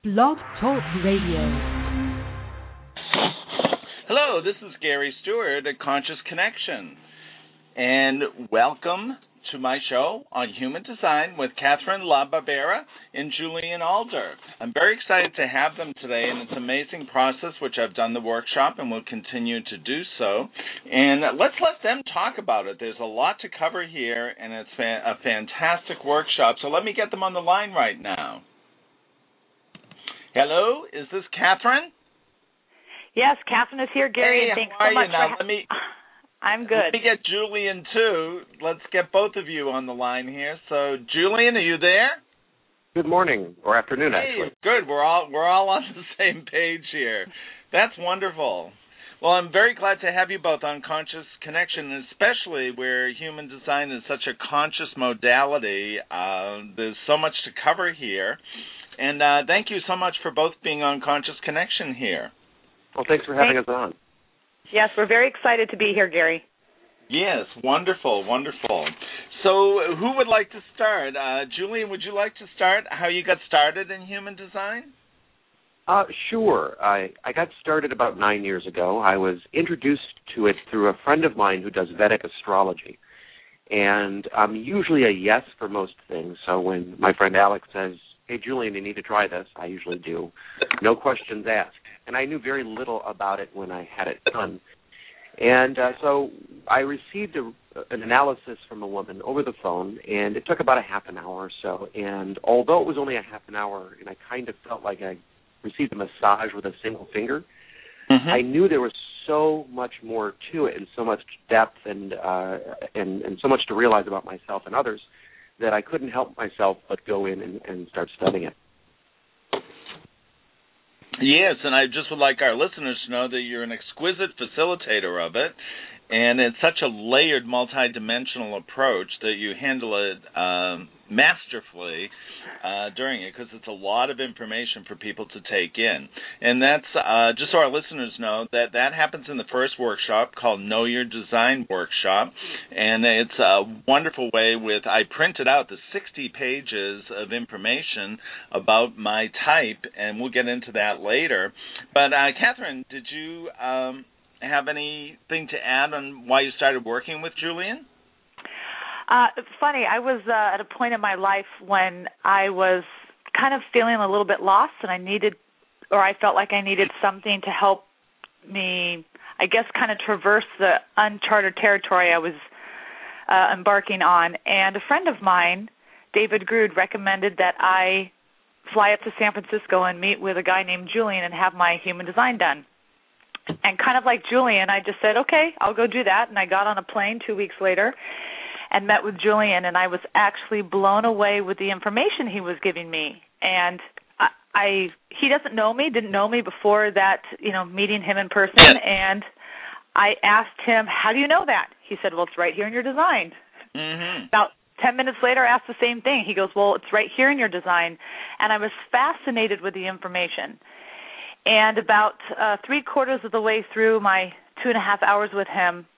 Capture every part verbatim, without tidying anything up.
Blog Talk Radio. Hello, this is Gary Stewart at Conscious Connection, and welcome to my show on Human Design with Catherine LaBarbera and Julian Alder. I'm very excited to have them today, and it's an amazing process, which I've done the workshop and will continue to do so. And let's let them talk about it. There's a lot to cover here, and it's a fantastic workshop. So let me get them on the line right now. Hello, is this Catherine? Yes, Catherine is here, Gary. Hey, and thanks how are so much you now? for ha- let me, I'm good. Let me get Julian, too. Let's get both of you on the line here. So, Julian, are you there? Good morning, or afternoon, hey, actually. Good. We're all we're all on the same page here. That's wonderful. Well, I'm very glad to have you both on Conscious Connection, especially where human design is such a conscious modality. Uh, there's so much to cover here. And uh, thank you so much for both being on Conscious Connection here. Well, thanks for having Thanks. us on. Yes, we're very excited to be here, Gary. Yes, wonderful, wonderful. So who would like to start? Uh, Julian, would you like to start how you got started in human design? Uh, sure. I, I got started about nine years ago. I was introduced to it through a friend of mine who does Vedic astrology. And I'm usually a yes for most things. So when my friend Alex says, hey, Julian, you need to try this, I usually do. No questions asked. And I knew very little about it when I had it done. And uh, so I received a, an analysis from a woman over the phone, and it took about a half an hour or so. And although it was only a half an hour, and I kind of felt like I received a massage with a single finger, mm-hmm. I knew there was so much more to it and so much depth and, uh, and, and so much to realize about myself and others that I couldn't help myself but go in and, and start studying it. Yes, and I just would like our listeners to know that you're an exquisite facilitator of it, and it's such a layered, multidimensional approach that you handle it um, masterfully uh, during it, because it's a lot of information for people to take in. And that's, uh, just so our listeners know, that that happens in the first workshop called Know Your Design Workshop, and it's a wonderful way with, I printed out the sixty pages of information about my type, and we'll get into that later. But, uh, Catherine, did you um, have anything to add on why you started working with Julian? Uh, it's funny, I was uh, at a point in my life when I was kind of feeling a little bit lost, and I needed, or I felt like I needed something to help me, I guess, kind of traverse the uncharted territory I was uh, embarking on. And a friend of mine, David Grood, recommended that I fly up to San Francisco and meet with a guy named Julian and have my human design done. And kind of like Julian, I just said, okay, I'll go do that. And I got on a plane two weeks later and met with Julian, and I was actually blown away with the information he was giving me. And I, I he doesn't know me, didn't know me before that, you know, meeting him in person. And I asked him, how do you know that? He said, well, it's right here in your design. Mm-hmm. About ten minutes later, I asked the same thing. He goes, well, it's right here in your design. And I was fascinated with the information. And about uh, three quarters of the way through my two and a half hours with him,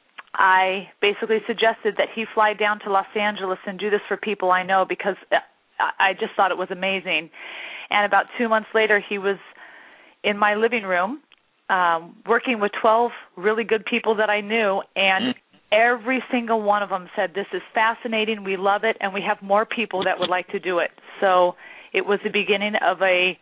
I basically suggested that he fly down to Los Angeles and do this for people I know, because I just thought it was amazing. And about two months later, he was in my living room um, working with twelve really good people that I knew, and every single one of them said, this is fascinating, we love it, and we have more people that would like to do it. So it was the beginning of a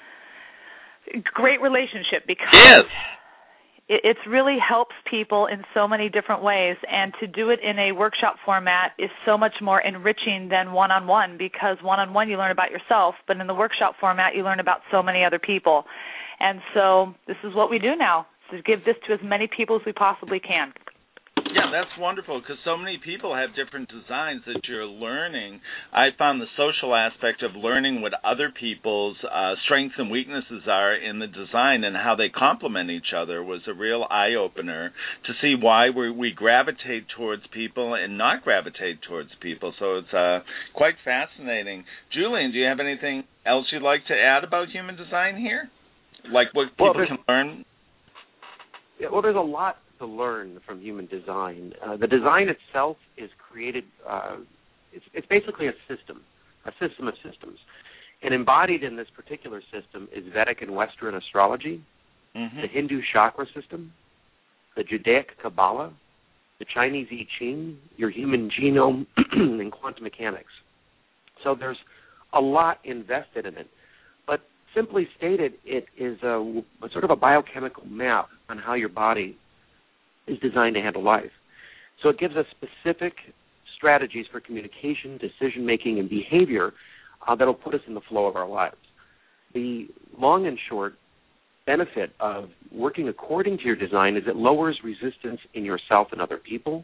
great relationship, because yes. it it's really helps people in so many different ways, and to do it in a workshop format is so much more enriching than one-on-one, because one-on-one you learn about yourself, but in the workshop format you learn about so many other people. And so this is what we do now, to give this to as many people as we possibly can. Yeah, that's wonderful, because so many people have different designs that you're learning. I found the social aspect of learning what other people's uh, strengths and weaknesses are in the design and how they complement each other was a real eye-opener to see why we, we gravitate towards people and not gravitate towards people. So it's uh, quite fascinating. Julian, do you have anything else you'd like to add about human design here? Like what people well, can learn? Yeah, well, there's a lot to learn from human design. Uh, the design itself is created, uh, it's, it's basically a system, a system of systems. And embodied in this particular system is Vedic and Western astrology, mm-hmm. the Hindu chakra system, the Judaic Kabbalah, the Chinese I Ching, your human genome, and quantum mechanics. So there's a lot invested in it. But simply stated, it is a, a sort of a biochemical map on how your body is designed to handle life. So it gives us specific strategies for communication, decision-making, and behavior uh, that will put us in the flow of our lives. The long and short benefit of working according to your design is it lowers resistance in yourself and other people.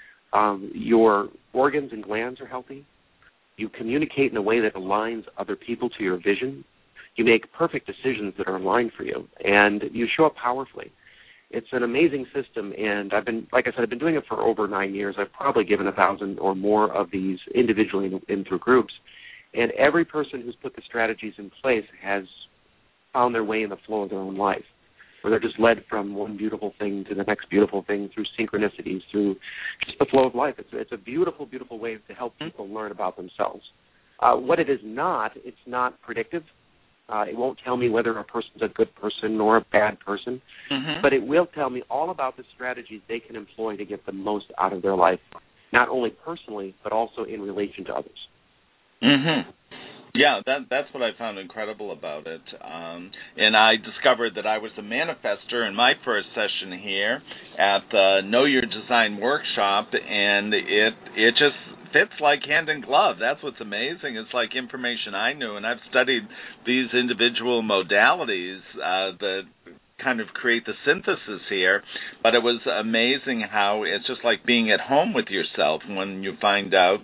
Um, your organs and glands are healthy. You communicate in a way that aligns other people to your vision. You make perfect decisions that are aligned for you, and you show up powerfully. It's an amazing system, and I've been, like I said, I've been doing it for over nine years. I've probably given a thousand or more of these individually and in through groups, and every person who's put the strategies in place has found their way in the flow of their own life, where they're just led from one beautiful thing to the next beautiful thing through synchronicities, through just the flow of life. It's, it's a beautiful, beautiful way to help people learn about themselves. Uh, what it is not, it's not predictive. Uh, it won't tell me whether a person's a good person or a bad person, mm-hmm. but it will tell me all about the strategies they can employ to get the most out of their life, not only personally, but also in relation to others. Mm-hmm. Yeah, that, that's what I found incredible about it. Um, and I discovered that I was a manifester in my first session here at the Know Your Design workshop, and it it just fits like hand in glove. That's what's amazing. It's like information I knew, and I've studied these individual modalities uh, that kind of create the synthesis here, but it was amazing how it's just like being at home with yourself when you find out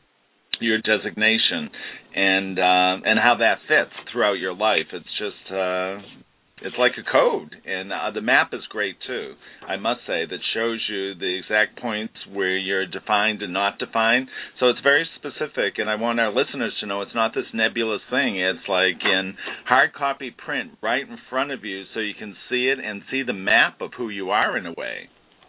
your designation and uh, and how that fits throughout your life. It's just uh, it's like a code, and uh, the map is great too. I must say that shows you the exact points where you're defined and not defined. So it's very specific, and I want our listeners to know it's not this nebulous thing. It's like in hard copy print right in front of you, so you can see it and see the map of who you are in a way.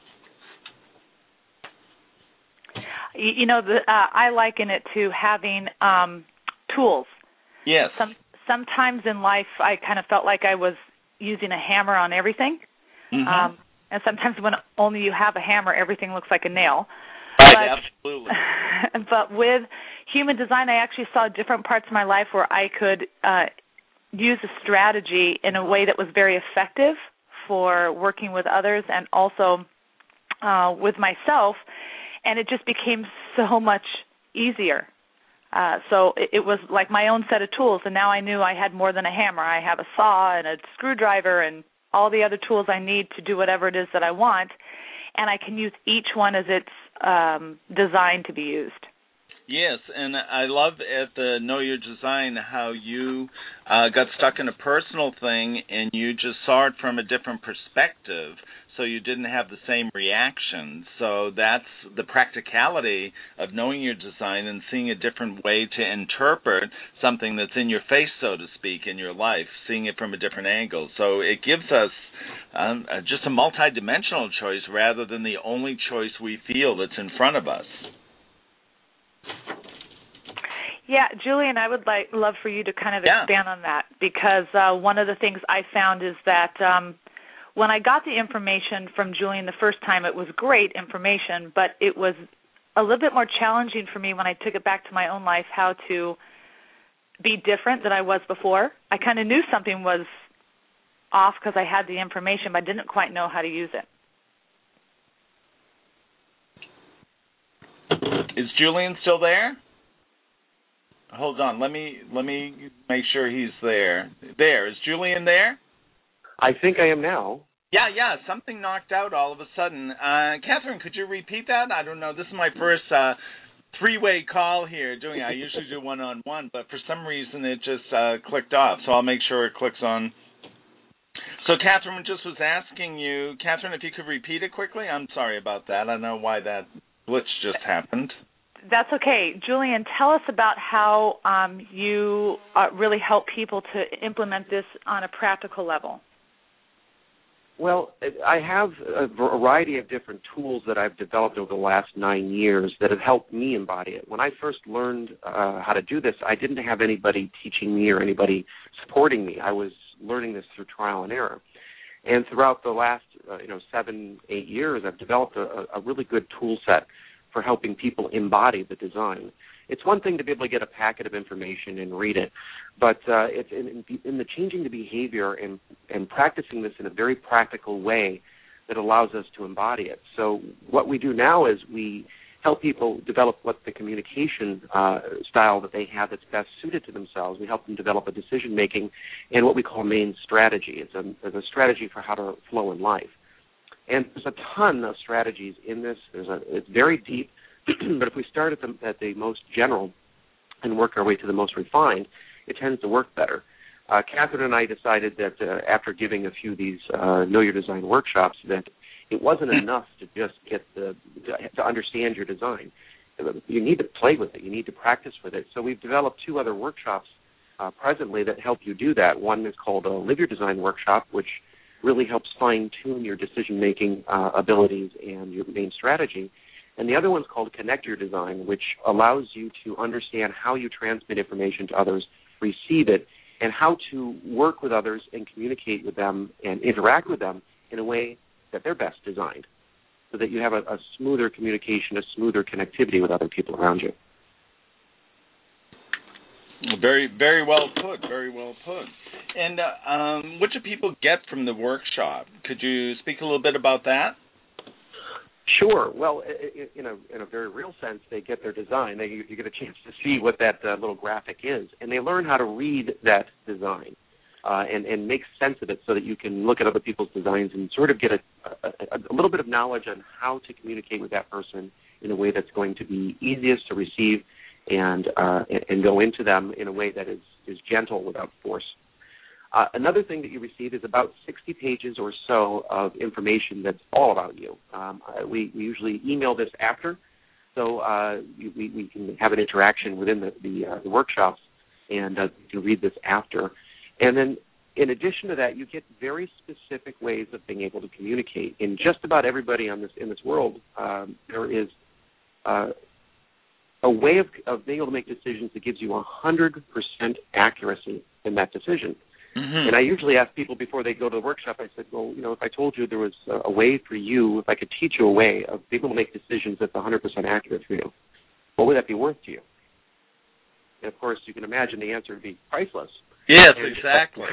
You know, the, uh, I liken it to having um, tools. Yes. Some, sometimes in life, I kind of felt like I was using a hammer on everything. Mm-hmm. Um, and sometimes when only you have a hammer, everything looks like a nail. Right, but, absolutely. But with human design, I actually saw different parts of my life where I could uh, use a strategy in a way that was very effective for working with others and also uh, with myself. And it just became so much easier. Uh, so it, it was like my own set of tools, and now I knew I had more than a hammer. I have a saw and a screwdriver and all the other tools I need to do whatever it is that I want, and I can use each one as it's um, designed to be used. Yes, and I love at the Know Your Design how you uh, got stuck in a personal thing and you just saw it from a different perspective, so you didn't have the same reaction. So that's the practicality of knowing your design and seeing a different way to interpret something that's in your face, so to speak, in your life, seeing it from a different angle. So it gives us um, just a multidimensional choice rather than the only choice we feel that's in front of us. Yeah, Julian, I would like love for you to kind of yeah. expand on that, because uh, one of the things I found is that um, when I got the information from Julian the first time, it was great information, but it was a little bit more challenging for me when I took it back to my own life how to be different than I was before. I kind of knew something was off because I had the information, but I didn't quite know how to use it. Is Julian still there? Hold on, let me let me make sure he's there. There, is Julian there? I think I am now. Yeah, yeah, something knocked out all of a sudden. Uh, Catherine, could you repeat that? I don't know. This is my first uh, three-way call here doing it. I usually do one-on-one, but for some reason it just uh, clicked off, so I'll make sure it clicks on. So Catherine just was asking you, Catherine, if you could repeat it quickly. I'm sorry about that. I don't know why that glitch just happened. That's okay. Julian, tell us about how um, you uh, really help people to implement this on a practical level. Well, I have a variety of different tools that I've developed over the last nine years that have helped me embody it. When I first learned uh, how to do this, I didn't have anybody teaching me or anybody supporting me. I was learning this through trial and error. And throughout the last, uh, you know, seven, eight years, I've developed a, a really good tool set for helping people embody the design. It's one thing to be able to get a packet of information and read it, but uh, it's in, in the changing the behavior and, and practicing this in a very practical way that allows us to embody it. So what we do now is we help people develop what the communication uh, style that they have that's best suited to themselves. We help them develop a decision-making and what we call main strategy. It's a, it's a strategy for how to flow in life. And there's a ton of strategies in this. There's a, it's very deep. But if we start at the, at the most general and work our way to the most refined, it tends to work better. Uh, Catherine and I decided that uh, after giving a few of these uh, Know Your Design workshops that it wasn't enough to just get the to, to understand your design. You need to play with it. You need to practice with it. So we've developed two other workshops uh, presently that help you do that. One is called a Live Your Design workshop, which really helps fine-tune your decision-making uh, abilities and your main strategy. And the other one's called Connect Your Design, which allows you to understand how you transmit information to others, receive it, and how to work with others and communicate with them and interact with them in a way that they're best designed, so that you have a, a smoother communication, a smoother connectivity with other people around you. Very, very well put, very well put. And uh, um, what do people get from the workshop? Could you speak a little bit about that? Sure. Well, in a in a very real sense, they get their design. They you get a chance to see what that uh, little graphic is, and they learn how to read that design uh, and and make sense of it, so that you can look at other people's designs and sort of get a, a, a little bit of knowledge on how to communicate with that person in a way that's going to be easiest to receive and uh, and go into them in a way that is is gentle without force. Uh, another thing that you receive is about sixty pages or so of information that's all about you. Um, uh, we, we usually email this after, so uh, we, we can have an interaction within the, the, uh, the workshops, and uh, you can read this after. And then in addition to that, you get very specific ways of being able to communicate. In just about everybody on this in this world, um, there is uh, a way of, of being able to make decisions that gives you one hundred percent accuracy in that decision. Mm-hmm. And I usually ask people before they go to the workshop, I said, well, you know, if I told you there was a, a way for you, if I could teach you a way of being able to make decisions that's one hundred percent accurate for you, what would that be worth to you? And, of course, you can imagine the answer would be priceless. Yes, and exactly.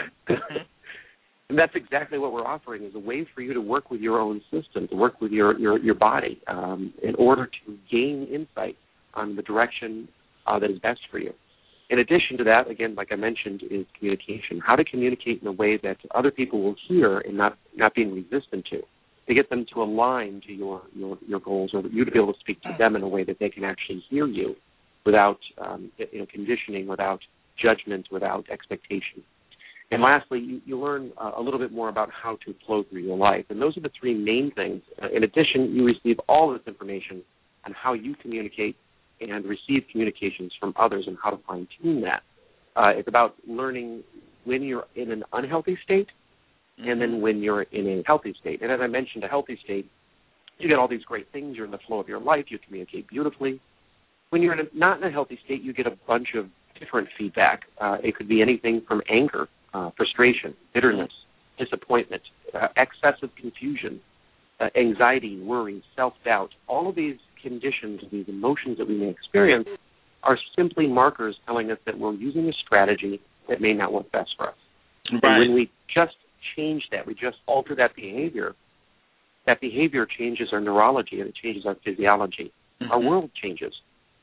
And that's exactly what we're offering, is a way for you to work with your own system, to work with your, your, your body um, in order to gain insight on the direction uh, that is best for you. In addition to that, again, like I mentioned, is communication. How to communicate in a way that other people will hear and not, not being resistant to, to get them to align to your, your, your goals, or you to be able to speak to them in a way that they can actually hear you without um, you know, conditioning, without judgment, without expectation. And lastly, you, you learn uh, a little bit more about how to flow through your life. And those are the three main things. Uh, in addition, you receive all this information on how you communicate and receive communications from others and how to fine-tune that. Uh, it's about learning when you're in an unhealthy state and then when you're in a healthy state. And as I mentioned, a healthy state, you get all these great things. You're in the flow of your life. You communicate beautifully. When you're in a, not in a healthy state, you get a bunch of different feedback. Uh, it could be anything from anger, uh, frustration, bitterness, disappointment, uh, excessive confusion, uh, anxiety, worry, self-doubt. All of these conditions, these emotions that we may experience, are simply markers telling us that we're using a strategy that may not work best for us. Right. And when we just change that, we just alter that behavior, that behavior changes our neurology and it changes our physiology. Mm-hmm. Our world changes.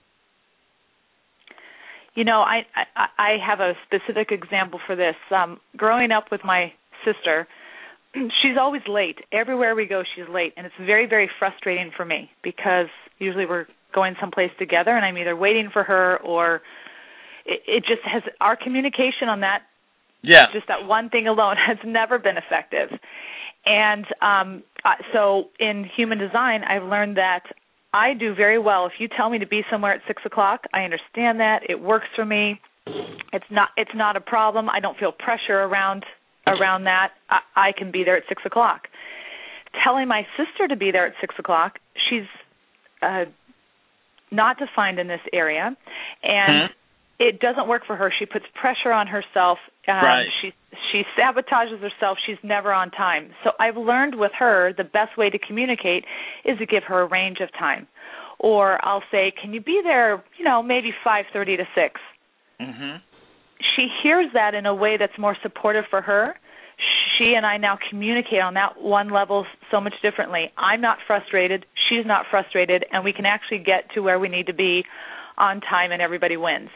You know, I, I, I have a specific example for this. Um, growing up with my sister, she's always late. Everywhere we go, she's late, and it's very, very frustrating for me because usually we're going someplace together, and I'm either waiting for her or it, it just has – our communication on that, yeah. just that one thing alone has never been effective. And um, so in human design, I've learned that I do very well. If you tell me to be somewhere at six o'clock, I understand that. It works for me. It's not, it's not a problem. I don't feel pressure around around that, I, I can be there at six o'clock. Telling my sister to be there at six o'clock, she's uh, not defined in this area, and hmm. it doesn't work for her. She puts pressure on herself. Um, right. She she sabotages herself. She's never on time. So I've learned with her the best way to communicate is to give her a range of time. Or I'll say, can you be there, you know, maybe five thirty to six? Mm-hmm. She hears that in a way that's more supportive for her. She and I now communicate on that one level so much differently. I'm not frustrated. She's not frustrated. And we can actually get to where we need to be on time, and everybody wins.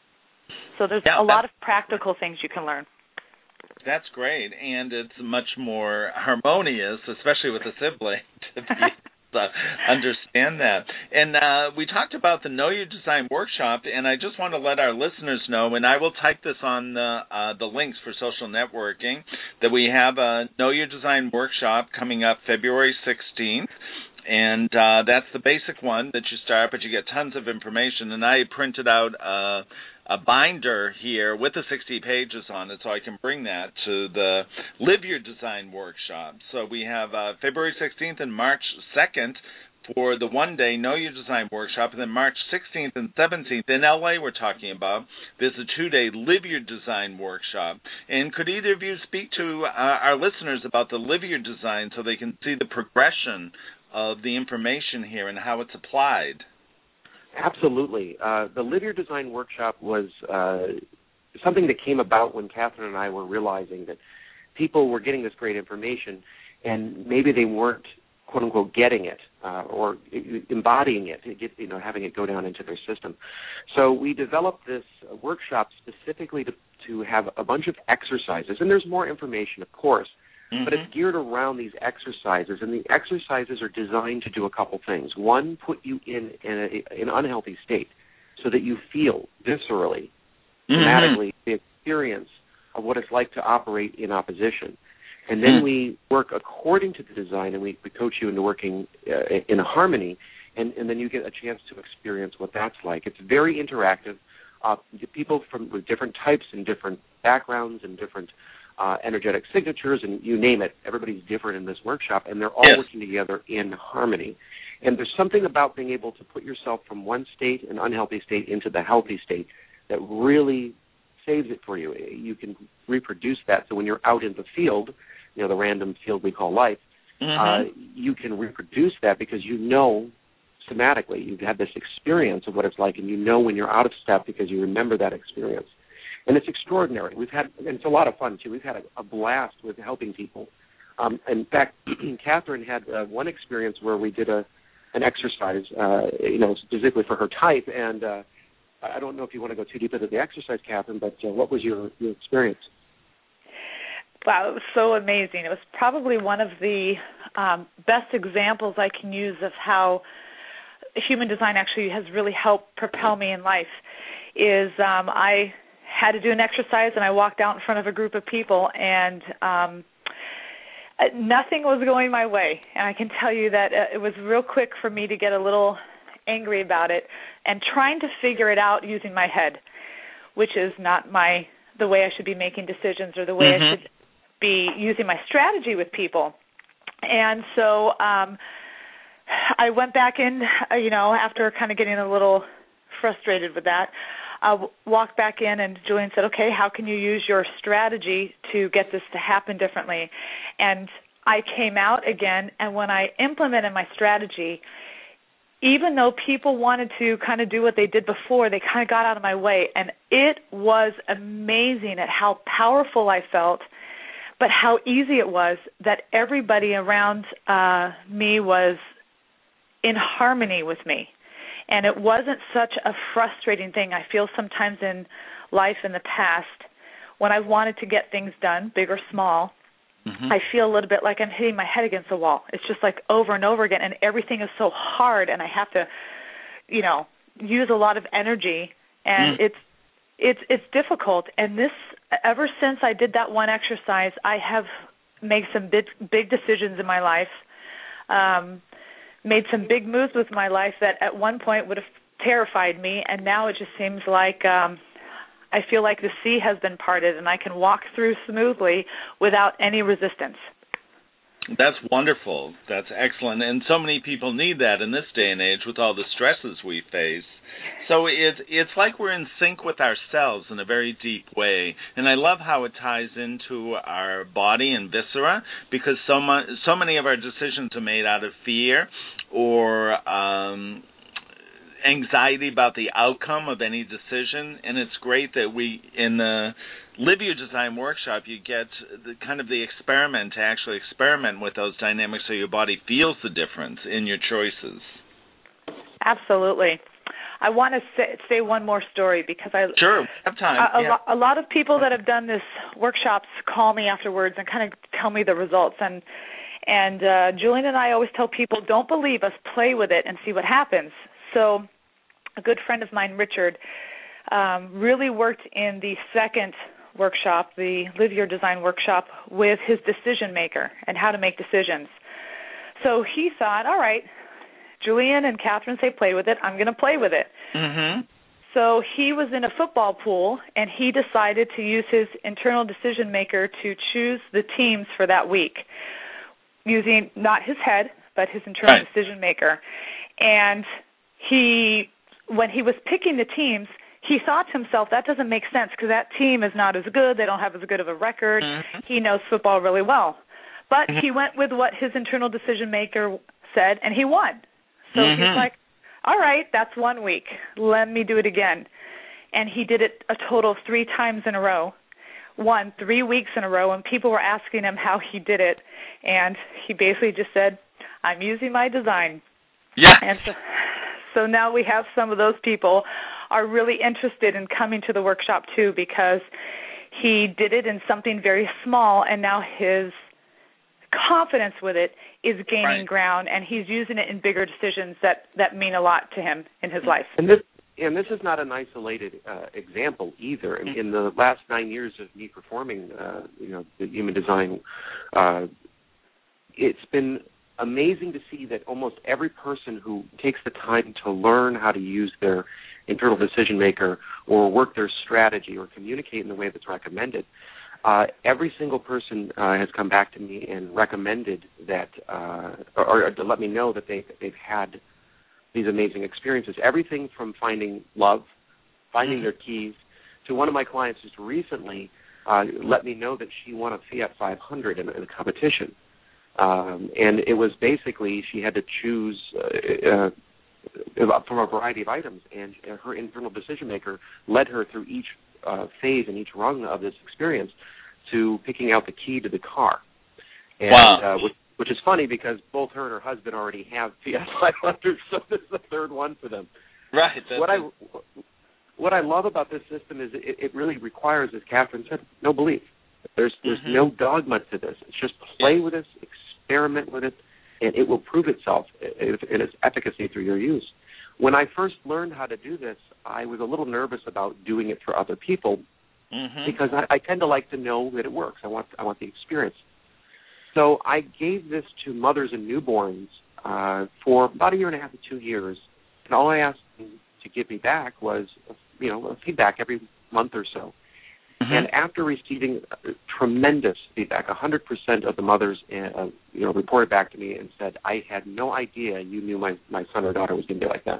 So there's yeah, a lot of practical things you can learn. That's great. And it's much more harmonious, especially with a sibling, to be Uh, understand that. And uh, we talked about the Know Your Design workshop, and I just want to let our listeners know, and I will type this on the, uh, the links for social networking, that we have a Know Your Design workshop coming up February sixteenth. And uh, that's the basic one that you start, but you get tons of information. And I printed out uh, a binder here with the sixty pages on it, so I can bring that to the Live Your Design workshop. So we have uh, February sixteenth and March second for the one-day Know Your Design workshop, and then March sixteenth and seventeenth in L A we're talking about. There's a two-day Live Your Design workshop. And could either of you speak to uh, our listeners about the Live Your Design so they can see the progression of the information here and how it's applied? Absolutely. Uh, the Live Your Design workshop was uh, something that came about when Catherine and I were realizing that people were getting this great information and maybe they weren't, quote unquote, getting it uh, or embodying it, you know, having it go down into their system. So we developed this workshop specifically to, to have a bunch of exercises, and there's more information, of course, Mm-hmm. but it's geared around these exercises, and the exercises are designed to do a couple things. One, put you in, in a, an unhealthy state so that you feel viscerally, somatically, mm-hmm. the experience of what it's like to operate in opposition. And then mm-hmm. we work according to the design, and we, we coach you into working uh, in harmony, and, and then you get a chance to experience what that's like. It's very interactive. Uh, people from with different types and different backgrounds and different Uh, energetic signatures, and you name it. Everybody's different in this workshop, and they're all yes. working together in harmony. And there's something about being able to put yourself from one state, an unhealthy state, into the healthy state that really saves it for you. You can reproduce that. So when you're out in the field, you know, the random field we call life, mm-hmm. uh, you can reproduce that because you know somatically, you've had this experience of what it's like, and you know when you're out of step because you remember that experience. And it's extraordinary. We've had, and it's a lot of fun too. We've had a, a blast with helping people. Um, in fact, Catherine had uh, one experience where we did a an exercise, uh, you know, specifically for her type. And uh, I don't know if you want to go too deep into the exercise, Catherine, but uh, what was your, your experience? Wow, it was so amazing. It was probably one of the um, best examples I can use of how human design actually has really helped propel me in life. Is um, I had to do an exercise, and I walked out in front of a group of people, and um, nothing was going my way. And I can tell you that it was real quick for me to get a little angry about it and trying to figure it out using my head, which is not my the way I should be making decisions or the way mm-hmm. I should be using my strategy with people. And so um, I went back in, you know, after kind of getting a little frustrated with that. I walked back in, and Julian said, okay, how can you use your strategy to get this to happen differently? And I came out again, and when I implemented my strategy, even though people wanted to kind of do what they did before, they kind of got out of my way. And it was amazing at how powerful I felt, but how easy it was that everybody around uh, me was in harmony with me. And it wasn't such a frustrating thing. I feel sometimes in life in the past, when I wanted to get things done, big or small, mm-hmm. I feel a little bit like I'm hitting my head against the wall. It's just like over and over again, and everything is so hard, and I have to, you know, use a lot of energy, and mm. it's it's it's difficult. And this, ever since I did that one exercise, I have made some big, big decisions in my life. Um, made some big moves with my life that at one point would have terrified me, and now it just seems like um, I feel like the sea has been parted and I can walk through smoothly without any resistance. That's wonderful. That's excellent. And so many people need that in this day and age with all the stresses we face. So it's it's like we're in sync with ourselves in a very deep way. And I love how it ties into our body and viscera, because so much, so many of our decisions are made out of fear or um, anxiety about the outcome of any decision. And it's great that we, in the Live Your Design workshop, you get the, kind of the experiment to actually experiment with those dynamics so your body feels the difference in your choices. Absolutely. I want to say, say one more story because I sure we have time. A, a, yeah. lo- a lot of people that have done this workshops call me afterwards and kind of tell me the results. And and uh, Julian and I always tell people, don't believe us, play with it and see what happens. So a good friend of mine, Richard, um, really worked in the second workshop, the Live Your Design workshop, with his decision maker and how to make decisions. So he thought, all right, Julian and Catherine say play with it, I'm going to play with it. Mm-hmm. So he was in a football pool, and he decided to use his internal decision maker to choose the teams for that week, using not his head, but his internal right. decision maker. And he, when he was picking the teams, he thought to himself, that doesn't make sense because that team is not as good. They don't have as good of a record. Mm-hmm. He knows football really well. But mm-hmm. he went with what his internal decision maker said, and he won. So mm-hmm. he's like, all right, that's one week. Let me do it again. And he did it a total of three times in a row, won three weeks in a row, and people were asking him how he did it. And he basically just said, I'm using my design. Yeah. And so, so now we have some of those people are really interested in coming to the workshop too, because he did it in something very small, and now his confidence with it is gaining right. ground, and he's using it in bigger decisions that, that mean a lot to him in his life. And this and this is not an isolated uh, example either. In, in the last nine years of me performing, uh, you know, the human design, uh, it's been amazing to see that almost every person who takes the time to learn how to use their internal decision maker or work their strategy or communicate in the way that's recommended, uh, every single person uh, has come back to me and recommended that, uh, or, or to let me know that they, they've had these amazing experiences. Everything from finding love, finding mm-hmm. their keys, to one of my clients just recently uh, let me know that she won a Fiat five hundred in, in a competition. Um, and it was basically she had to choose uh, uh, from a variety of items, and her internal decision maker led her through each uh, phase and each rung of this experience to picking out the key to the car. And, wow. Uh, which, which is funny because both her and her husband already have Fiat five hundred, so this is the third one for them. Right. What I what I love about this system is it, it really requires, as Catherine said, no belief. There's there's mm-hmm. no dogma to this. It's just play yeah. with this, experiment with it, and it will prove itself in its efficacy through your use. When I first learned how to do this, I was a little nervous about doing it for other people mm-hmm. because I, I tend to like to know that it works. I want I want the experience. So I gave this to mothers and newborns uh, for about a year and a half to two years, and all I asked them to give me back was, you know, feedback every month or so. Mm-hmm. And after receiving tremendous feedback, one hundred percent of the mothers, uh, you know, reported back to me and said, "I had no idea you knew my, my son or daughter was going to be like that."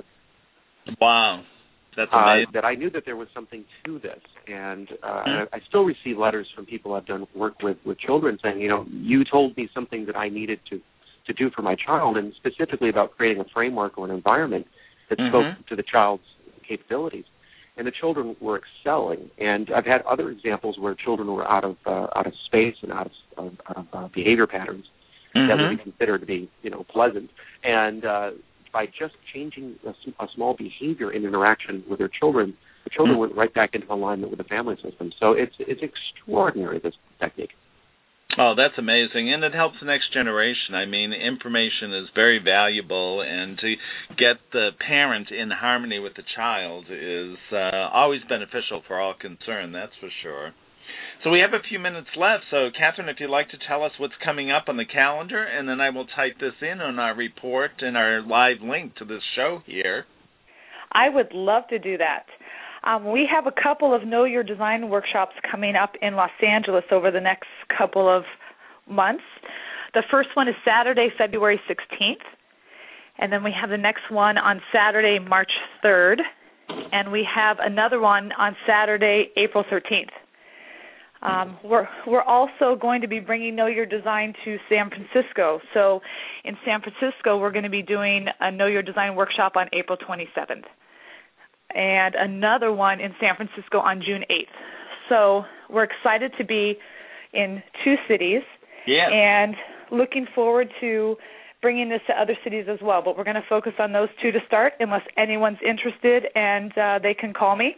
Wow, that's amazing. Uh, that I knew that there was something to this, and uh, mm-hmm. I still receive letters from people I've done work with with children saying, you know, you told me something that I needed to to do for my child, and specifically about creating a framework or an environment that mm-hmm. spoke to the child's capabilities. And the children were excelling. And I've had other examples where children were out of uh, out of space and out of, of, of uh, behavior patterns mm-hmm. that would be considered to be, you know, pleasant. And uh, by just changing a, a small behavior in interaction with their children, the children mm-hmm. went right back into alignment with the family system. So it's it's extraordinary, this technique. Oh, that's amazing, and it helps the next generation. I mean, information is very valuable, and to get the parent in harmony with the child is uh, always beneficial for all concerned, that's for sure. So we have a few minutes left, so Catherine, if you'd like to tell us what's coming up on the calendar, and then I will type this in on our report and our live link to this show here. I would love to do that. Um, we have a couple of Know Your Design workshops coming up in Los Angeles over the next couple of months. The first one is Saturday, February sixteenth, and then we have the next one on Saturday, March third, and we have another one on Saturday, April thirteenth. Um, we're we're also going to be bringing Know Your Design to San Francisco. So in San Francisco, we're going to be doing a Know Your Design workshop on April twenty-seventh, and another one in San Francisco on June eighth. So we're excited to be in two cities, yeah. and looking forward to bringing this to other cities as well. But we're going to focus on those two to start, unless anyone's interested, and uh, they can call me.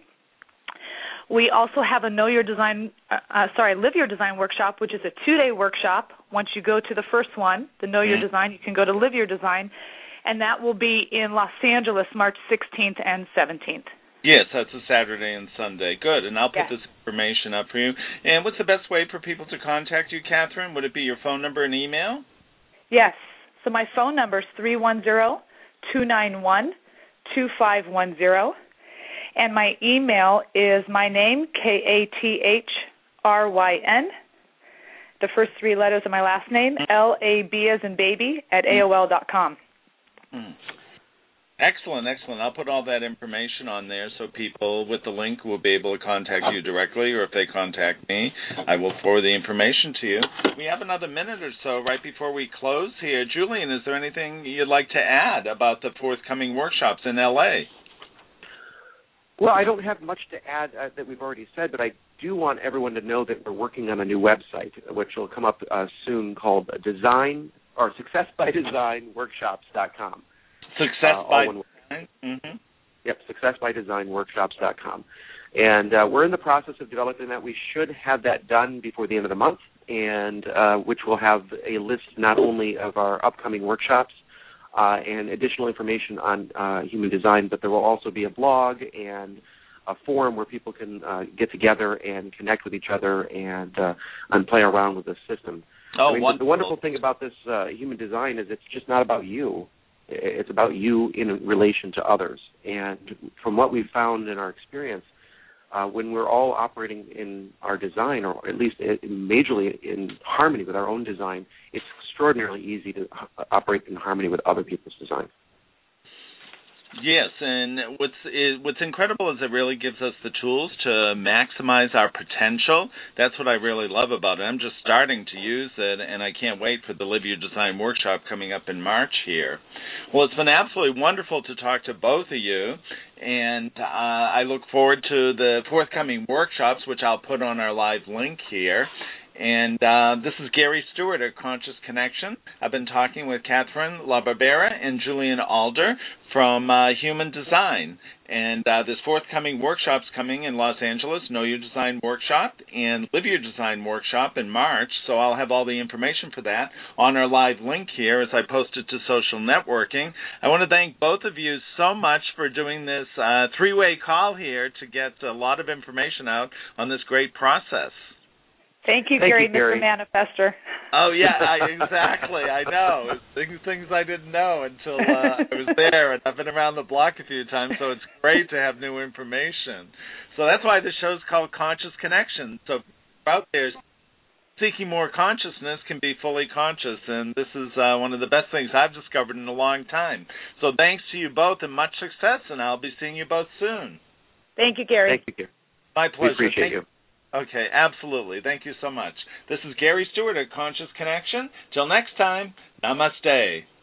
We also have a Know Your Design, uh, sorry, Live Your Design workshop, which is a two-day workshop. Once you go to the first one, the Know Your mm-hmm. Design, you can go to Live Your Design, and that will be in Los Angeles, March sixteenth and seventeenth. Yes, that's a Saturday and Sunday. Good, and I'll put yes. this information up for you. And what's the best way for people to contact you, Catherine? Would it be your phone number and email? Yes. So my phone number is three one zero, two nine one, two five one zero. And my email is my name, K A T H R Y N, the first three letters of my last name, L A B as in baby, at A O L dot com. Mm. Excellent, excellent. I'll put all that information on there so people with the link will be able to contact you directly, or if they contact me, I will forward the information to you. We have another minute or so right before we close here. Julian, is there anything you'd like to add about the forthcoming workshops in L A? Well, I don't have much to add uh, that we've already said, but I do want everyone to know that we're working on a new website, which will come up uh, soon, called Design or Success by Design Workshops dot com. Success uh, by Design. Mm-hmm. Yep, Success by Design Workshops dot com, and uh, we're in the process of developing that. We should have that done before the end of the month, and uh, which will have a list not only of our upcoming workshops, Uh, and additional information on uh, human design, but there will also be a blog and a forum where people can uh, get together and connect with each other and uh, and play around with the system. Oh, I mean, wonderful. The wonderful thing about this uh, human design is it's just not about you. It's about you in relation to others. And from what we've found in our experience, uh, when we're all operating in our design, or at least majorly in harmony with our own design, it's extraordinarily easy to operate in harmony with other people's design. Yes, and what's is, what's incredible is it really gives us the tools to maximize our potential. That's what I really love about it. I'm just starting to use it, and I can't wait for the Live Your Design workshop coming up in March here. Well, it's been absolutely wonderful to talk to both of you, and uh, I look forward to the forthcoming workshops, which I'll put on our live link here. And uh, this is Gary Stewart at Conscious Connection. I've been talking with Catherine LaBarbera and Julian Alder from uh, Human Design. And uh, this forthcoming workshop's coming in Los Angeles, Know Your Design Workshop, and Live Your Design Workshop in March. So I'll have all the information for that on our live link here as I post it to social networking. I want to thank both of you so much for doing this uh, three-way call here to get a lot of information out on this great process. Thank you, Thank Gary, you, Gary. Mister Manifester. Oh, yeah, I, exactly. I know. It's things, things I didn't know until uh, I was there, and I've been around the block a few times, so it's great to have new information. So that's why the show's called Conscious Connection. So out there seeking more consciousness can be fully conscious, and this is uh, one of the best things I've discovered in a long time. So thanks to you both, and much success, and I'll be seeing you both soon. Thank you, Gary. Thank you, Gary. My pleasure. We appreciate Thank you. Okay, absolutely. Thank you so much. This is Gary Stewart at Conscious Connection. Till next time, namaste.